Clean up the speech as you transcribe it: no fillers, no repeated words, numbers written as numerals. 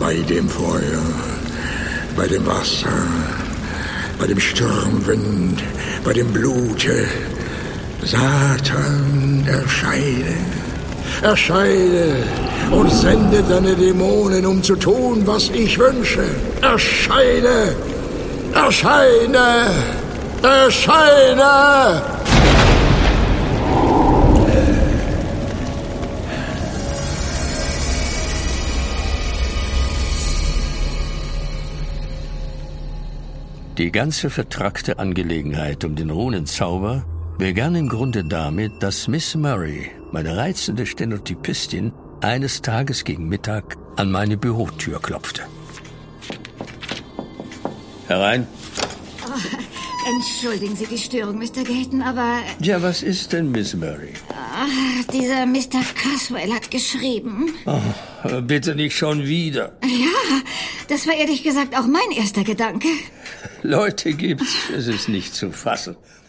bei dem Feuer, bei dem Wasser, bei dem Sturmwind, bei dem Blute. Satan, erscheine und sende deine Dämonen, um zu tun, was ich wünsche. Erscheine! Erscheine! Erscheine! Die ganze vertrackte Angelegenheit um den Runenzauber begann im Grunde damit, dass Miss Murray, meine reizende Stenotypistin, eines Tages gegen Mittag an meine Bürotür klopfte. Herein. Oh, entschuldigen Sie die Störung, Mr. Gayton, aber... Ja, was ist denn, Miss Murray? Dieser Mr. Caswell hat geschrieben. Oh, bitte nicht schon wieder. Ja, das war ehrlich gesagt auch mein erster Gedanke. Leute gibt's, es ist nicht zu fassen.